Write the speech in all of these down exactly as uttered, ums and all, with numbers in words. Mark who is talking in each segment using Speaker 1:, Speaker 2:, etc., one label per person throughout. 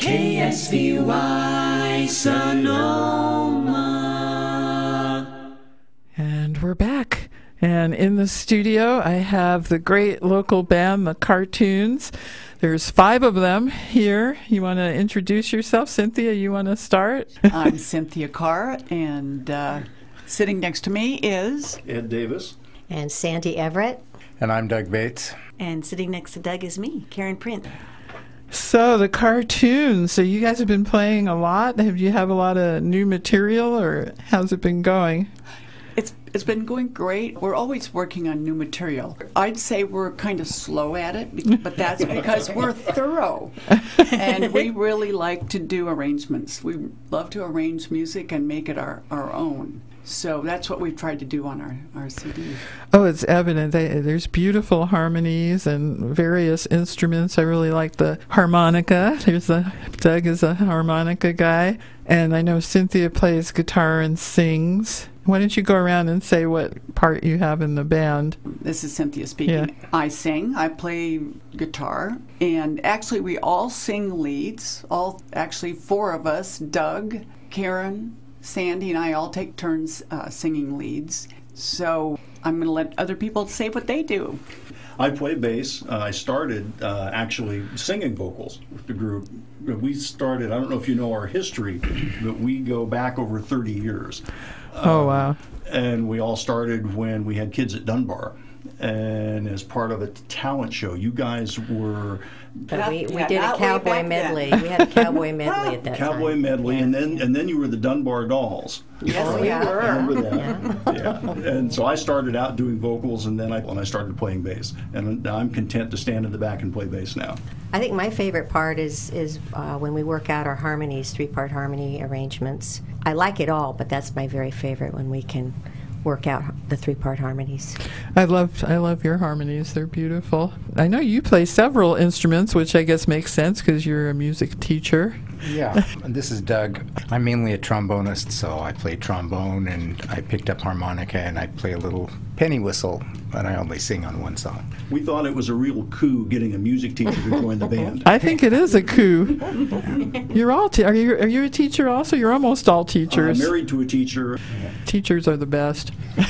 Speaker 1: K S V Y Sonoma.
Speaker 2: And we're back. And in the studio, I have the great local band, the Cartoons. There's five of them here. You want to introduce yourself? Cynthia, you want to start?
Speaker 3: I'm Cynthia Carr, and uh, sitting next to me is
Speaker 4: Ed Davis.
Speaker 5: And Sandy Everett.
Speaker 6: And I'm Doug Bates.
Speaker 7: And sitting next to Doug is me, Karen Print.
Speaker 2: So the Cartoons, so you guys have been playing a lot. Have you have a lot of new material, or how's it been going?
Speaker 3: It's it's been going great. We're always working on new material. I'd say we're kind of slow at it, but that's because we're thorough. And we really like to do arrangements. We love to arrange music and make it our, our own. So that's what we've tried to do on our, our C D.
Speaker 2: Oh, it's evident. They, there's beautiful harmonies and various instruments. I really like the harmonica. There's a, Doug is a harmonica guy. And I know Cynthia plays guitar and sings. Why don't you go around and say what part you have in the band?
Speaker 3: This is Cynthia speaking.
Speaker 2: Yeah.
Speaker 3: I sing, I play guitar, and actually we all sing leads. All Actually, four of us, Doug, Karen, Sandy, and I all take turns uh, singing leads. So I'm going to let other people say what they do.
Speaker 4: I play bass. Uh, I started uh, actually singing vocals with the group. We started, I don't know if you know our history, but we go back over thirty years.
Speaker 2: Oh,
Speaker 4: Um,
Speaker 2: wow.
Speaker 4: And we all started when we had kids at Dunbar. And as part of a talent show, you guys were...
Speaker 5: But we, we
Speaker 3: Yeah,
Speaker 5: did a
Speaker 3: not way
Speaker 5: cowboy
Speaker 3: back
Speaker 5: medley.
Speaker 3: then.
Speaker 5: We had a cowboy medley at that
Speaker 4: Cowboy
Speaker 5: time.
Speaker 4: medley,
Speaker 5: Yeah.
Speaker 4: and then and then you were the Dunbar Dolls.
Speaker 3: Yes,
Speaker 5: Oh,
Speaker 3: we
Speaker 5: yeah.
Speaker 3: were.
Speaker 4: Remember that? Yeah. And so I started out doing vocals, and then I when I started playing bass, and I'm content to stand in the back and play bass now.
Speaker 5: I think my favorite part is is uh, when we work out our harmonies, three-part harmony arrangements. I like it all, but that's my very favorite when we can work out the three-part harmonies.
Speaker 2: I love I love your harmonies. They're beautiful. I know you play several instruments, which I guess makes sense because you're a music teacher.
Speaker 6: Yeah, and this is Doug. I'm mainly a trombonist, so I play trombone, and I picked up harmonica, and I play a little penny whistle, but I only sing on one song.
Speaker 4: We thought it was a real coup getting a music teacher to join the band.
Speaker 2: I think it is a coup. You're all te- are you are you a teacher also? You're almost all teachers.
Speaker 4: I'm married to a teacher.
Speaker 2: Teachers are the best.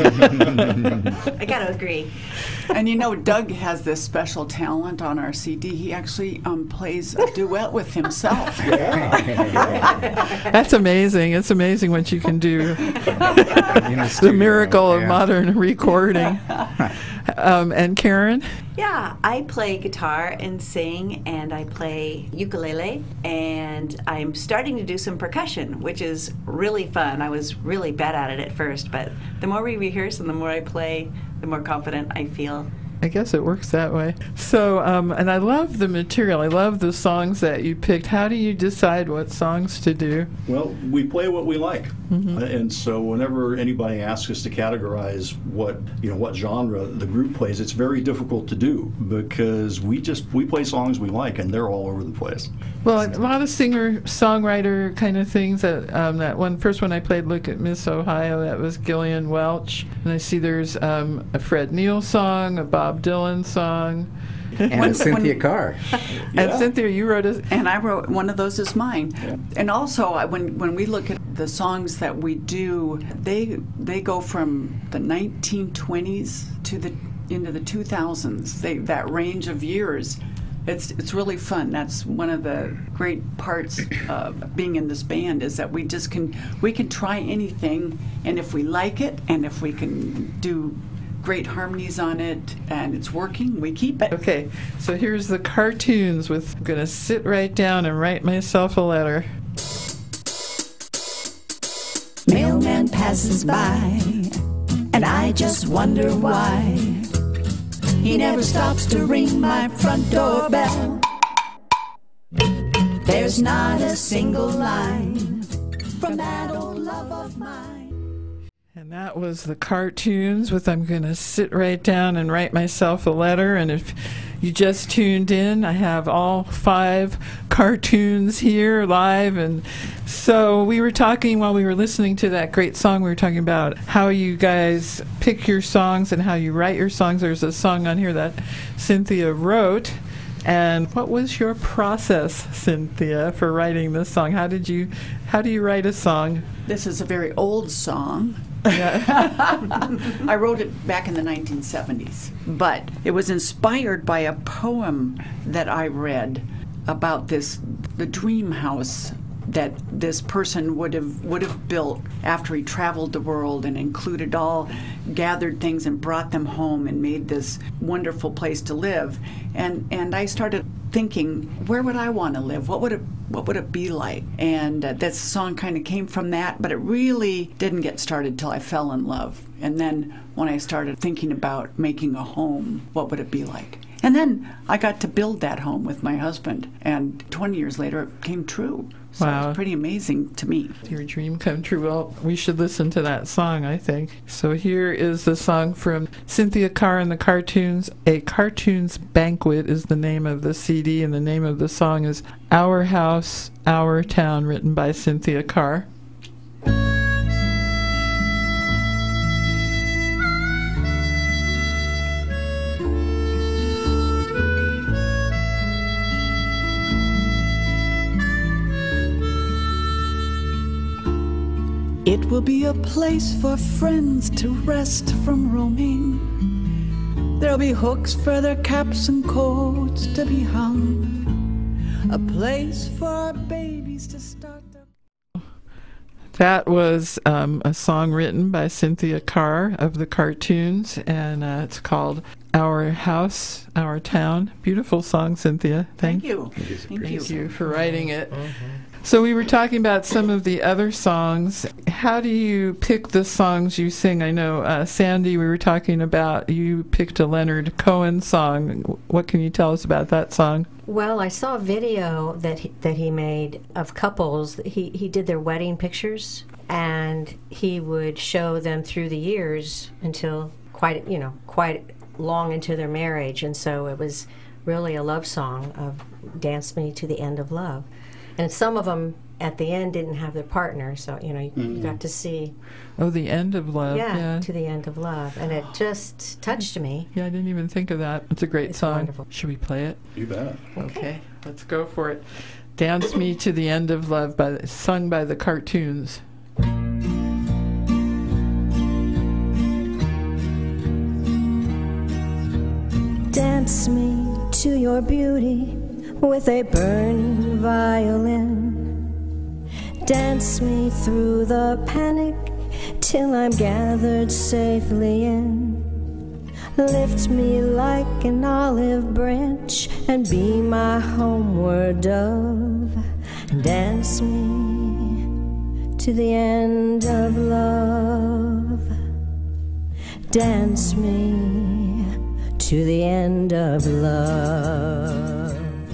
Speaker 7: I gotta agree.
Speaker 3: And you know, Doug has this special talent on our C D. He actually um, plays a duet with himself.
Speaker 2: That's amazing. It's amazing what you can do.
Speaker 6: In the
Speaker 2: The
Speaker 6: studio,
Speaker 2: miracle of
Speaker 6: yeah.
Speaker 2: modern recording. Um, and Karen?
Speaker 7: Yeah, I play guitar and sing, and I play ukulele, and I'm starting to do some percussion, which is really fun. I was really bad at it at first, but the more we rehearse and the more I play, the more confident I feel.
Speaker 2: I guess it works that way. So, um, and I love the material. I love the songs that you picked. How do you decide what songs to do?
Speaker 4: Well, we play what we like, uh, and so whenever anybody asks us to categorize what you know what genre the group plays, it's very difficult to do because we just we play songs we like, and they're all over the place.
Speaker 2: Well, a lot of singer-songwriter kind of things. That um, that one first one I played, "Look at Miss Ohio," that was Gillian Welch. And I see there's um, a Fred Neil song, a Bob Dylan song.
Speaker 6: And
Speaker 3: When-
Speaker 6: Cynthia
Speaker 3: when-
Speaker 6: Carr.
Speaker 2: And
Speaker 4: Yeah.
Speaker 2: Cynthia, you wrote a...
Speaker 3: And I wrote one of those is mine. And also, I- when when we look at the songs that we do, they they go from the nineteen twenties to the into the two thousands. They that range of years. It's it's really fun. That's one of the great parts of being in this band is that we just can we can try anything, and if we like it, and if we can do great harmonies on it, and it's working, we keep it.
Speaker 2: Okay, so here's the Cartoons with I'm going to sit right down and write myself a letter.
Speaker 1: Mailman passes by, and I just wonder why he never stops to ring my front doorbell. There's not a single line from that old love of mine.
Speaker 2: And that was the Cartoons with I'm going to sit right down and write myself a letter. And if you just tuned in, I have all five Cartoons here live. And so we were talking while we were listening to that great song, we were talking about how you guys pick your songs and how you write your songs. There's a song on here that Cynthia wrote. And what was your process, Cynthia, for writing this song? How did you, how do you write a song?
Speaker 3: This is a very old song. I wrote it back in the nineteen seventies, but it was inspired by a poem that I read about this, the dream house that this person would have would have built after he traveled the world and included all, gathered things and brought them home and made this wonderful place to live. And and I started thinking, where would I want to live? What would it what would it be like? And uh, this song kind of came from that, but it really didn't get started till I fell in love. And then when I started thinking about making a home, what would it be like? And then I got to build that home with my husband, and twenty years later it came true. So
Speaker 2: Wow.
Speaker 3: it's pretty amazing to me.
Speaker 2: Your dream come true. Well, we should listen to that song, I think. So here is the song from Cynthia Carr and the Cartoons. A Cartoons Banquet is the name of the C D, and the name of the song is Our House, Our Town, written by Cynthia Carr.
Speaker 1: It will be a place for friends to rest from roaming. There'll be hooks for their caps and coats to be hung. A place for babies to start their...
Speaker 2: That was um, a song written by Cynthia Carr of the Cartoons, and uh, it's called Our House, Our Town. Beautiful song, Cynthia.
Speaker 3: Thank
Speaker 2: Thank,
Speaker 3: you. Thank you.
Speaker 2: Thank you for writing it. So we were talking about some of the other songs. How do you pick the songs you sing? I know, uh, Sandy, we were talking about, you picked a Leonard Cohen song. What can you tell us about that song?
Speaker 5: Well, I saw a video that he, that he made of couples. He he did their wedding pictures, and he would show them through the years until quite you know quite long into their marriage, and so it was really a love song of "Dance Me to the End of Love." And some of them at the end didn't have their partner, so you know you,
Speaker 4: Mm.
Speaker 5: you got to see,
Speaker 2: Oh, The End of Love.
Speaker 5: yeah,
Speaker 2: Yeah.
Speaker 5: to the end of love, and it just touched me.
Speaker 2: Yeah, I didn't even think of that. It's a great
Speaker 5: It's
Speaker 2: song.
Speaker 5: wonderful.
Speaker 2: Should we play it?
Speaker 4: You bet.
Speaker 2: Okay, let's go for it. Dance Me to the End of Love, by the, sung by the Cartoons.
Speaker 8: Dance me to your beauty with a burning violin. Dance me through the panic till I'm gathered safely in. Lift me like an olive branch and be my homeward dove. Dance me to the end of love. Dance me to the end of love.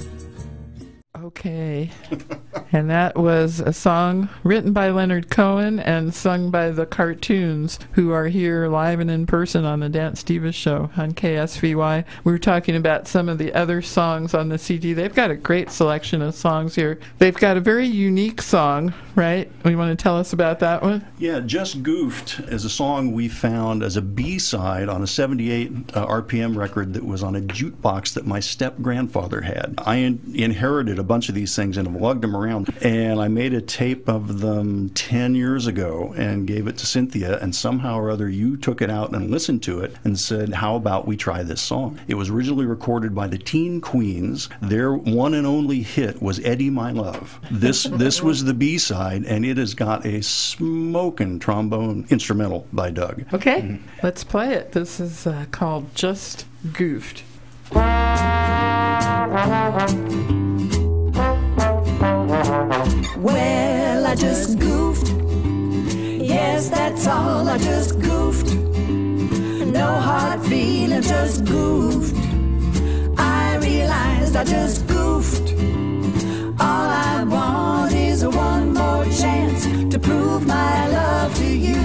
Speaker 2: Okay. And that was a song written by Leonard Cohen and sung by the Cartoons, who are here live and in person on the Dance Divas show on K S V Y. We were talking about some of the other songs on the C D. They've got a great selection of songs here. They've got a very unique song, right? You want to tell us about that one?
Speaker 4: Yeah, Just Goofed is a song we found as a B-side on a seventy-eight uh, R P M record that was on a jukebox that my step-grandfather had. I in- inherited a bunch of these things and have lugged them around, and I made a tape of them ten years ago and gave it to Cynthia, and somehow or other you took it out and listened to it and said, how about we try this song? It was originally recorded by the Teen Queens. Their one and only hit was Eddie My Love. This, this was the B-side, and it has got a smoking trombone instrumental by Doug.
Speaker 2: Okay, mm-hmm. Let's play it. This is uh, called Just Goofed.
Speaker 1: Well, I just goofed. Yes, that's all. I just goofed. No hard feelings, just goofed. I realized I just goofed. All I want is one more chance to prove my love to you.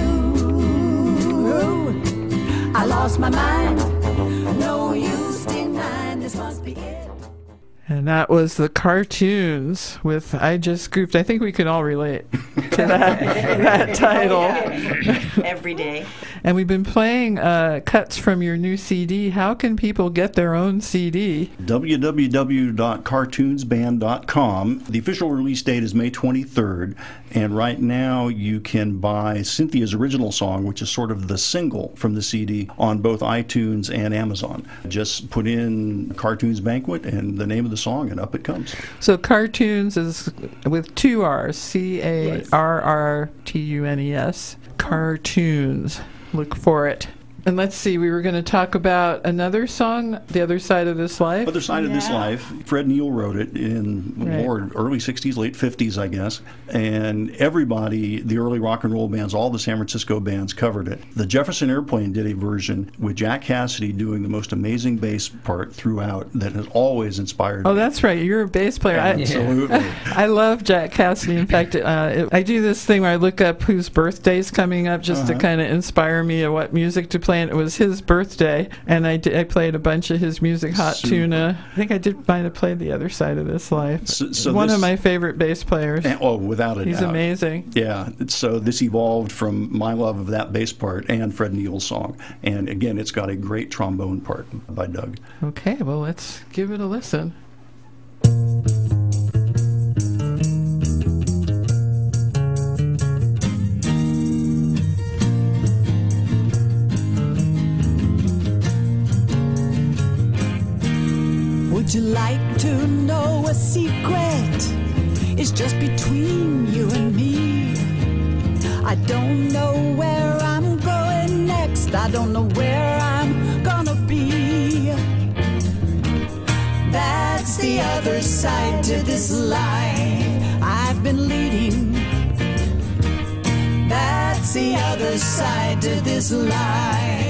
Speaker 1: I lost my mind. No use denying, this must be it.
Speaker 2: And And that was the Cartoons with I Just Goofed. I think we can all relate to that, that title.
Speaker 7: Oh, yeah. Every day.
Speaker 2: And we've been playing uh, cuts from your new C D. How can people get their own C D?
Speaker 4: w w w dot cartoons band dot com. The official release date is May twenty-third, and right now you can buy Cynthia's original song, which is sort of the single from the C D, on both iTunes and Amazon. Just put in Cartoons Banquet and the name of the song, and up it comes.
Speaker 2: So Cartoons is with two R's, C A R R T U N E S. Cartoons. Look for it. And let's see, we were going to talk about another song, The Other Side of This Life.
Speaker 4: Other Side of This
Speaker 7: Yeah.
Speaker 4: Life. Fred Neil wrote it in
Speaker 2: Right.
Speaker 4: more early sixties, late fifties, I guess. And everybody, the early rock and roll bands, all the San Francisco bands covered it. The Jefferson Airplane did a version with Jack Cassidy doing the most amazing bass part throughout that has always inspired
Speaker 2: Oh,
Speaker 4: me.
Speaker 2: that's right. You're a bass player. I,
Speaker 4: Absolutely.
Speaker 2: I love Jack Cassidy. In fact, uh, it, I do this thing where I look up whose birthday's coming up just to
Speaker 4: Uh-huh.
Speaker 2: kind of inspire me of what music to play. And it was his birthday, and I, did, I played a bunch of his music, Hot
Speaker 4: Super.
Speaker 2: Tuna. I think I did might have played The Other Side of This Life.
Speaker 4: So- so
Speaker 2: One
Speaker 4: this-
Speaker 2: of my favorite bass players.
Speaker 4: And- oh, without a
Speaker 2: He's
Speaker 4: doubt.
Speaker 2: amazing.
Speaker 4: Yeah, so this evolved from my love of that bass part and Fred Neil's song. And again, it's got a great trombone part by Doug.
Speaker 2: Okay, well, let's give it a listen.
Speaker 1: Would you like to know a secret? It's just between you and me. I don't know where I'm going next. I don't know where I'm gonna be. That's the other side to this life I've been leading. That's the other side to this life.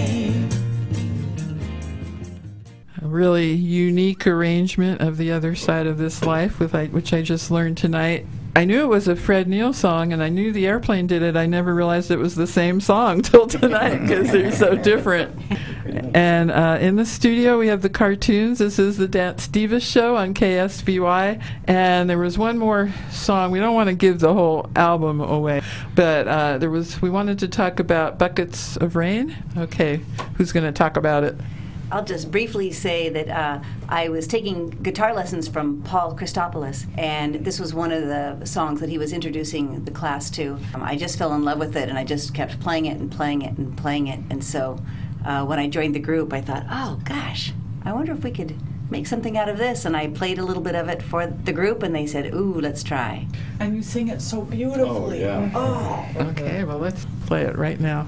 Speaker 2: A really unique arrangement of The Other Side of This Life, with I, which I just learned tonight. I knew it was a Fred Neil song, and I knew the Airplane did it. I never realized it was the same song till tonight because they're so different. And uh, in the studio, we have the Cartoons. This is the Dance Divas show on K S V Y. And there was one more song. We don't want to give the whole album away, but uh, there was. We wanted to talk about Buckets of Rain. Okay, who's going to talk about it?
Speaker 7: I'll just briefly say that uh, I was taking guitar lessons from Paul Christopoulos, and this was one of the songs that he was introducing the class to. Um, I just fell in love with it, and I just kept playing it and playing it and playing it. And so uh, when I joined the group, I thought, oh, gosh, I wonder if we could make something out of this. And I played a little bit of it for the group, and they said, ooh, let's try.
Speaker 3: And you sing it so beautifully.
Speaker 4: Oh, yeah.
Speaker 3: Oh.
Speaker 2: Okay, well, let's play it right now.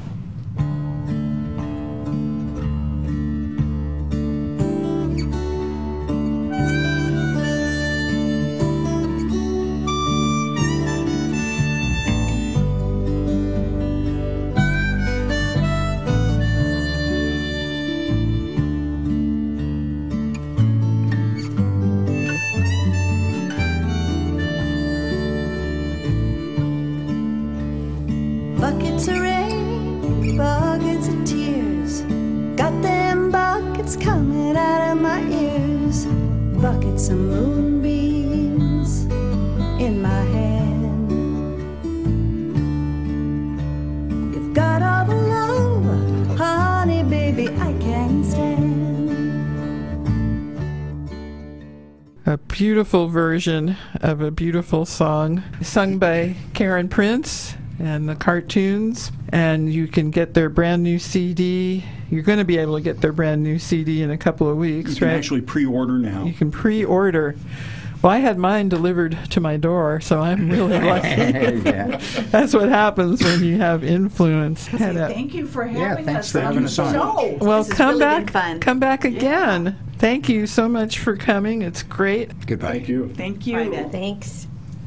Speaker 8: Buckets of rain, buckets of tears. Got them buckets coming out of my ears. Buckets of moonbeams in my hand. You've got all the love, honey, baby, I can't stand.
Speaker 2: A beautiful version of a beautiful song sung by Karen Prince and the Cartoons, and you can get their brand new C D. You're going to be able to get their brand new C D in a couple of weeks,
Speaker 4: You can
Speaker 2: right?
Speaker 4: actually pre-order now.
Speaker 2: You can pre-order. Well, I had mine delivered to my door, so I'm really lucky.
Speaker 6: Yeah.
Speaker 2: That's what happens when you have influence.
Speaker 3: Say
Speaker 2: Had a-
Speaker 3: thank you for
Speaker 6: Yeah,
Speaker 3: having
Speaker 6: thanks
Speaker 3: us
Speaker 6: for
Speaker 3: on
Speaker 6: having
Speaker 3: your
Speaker 6: us on.
Speaker 3: show.
Speaker 2: well,
Speaker 7: This has
Speaker 2: come
Speaker 7: really been
Speaker 2: back,
Speaker 7: fun.
Speaker 2: come back again. Thank you so much for coming. It's great.
Speaker 6: Goodbye.
Speaker 4: Thank you.
Speaker 3: Thank you.
Speaker 7: Bye, Beth.
Speaker 5: Thanks.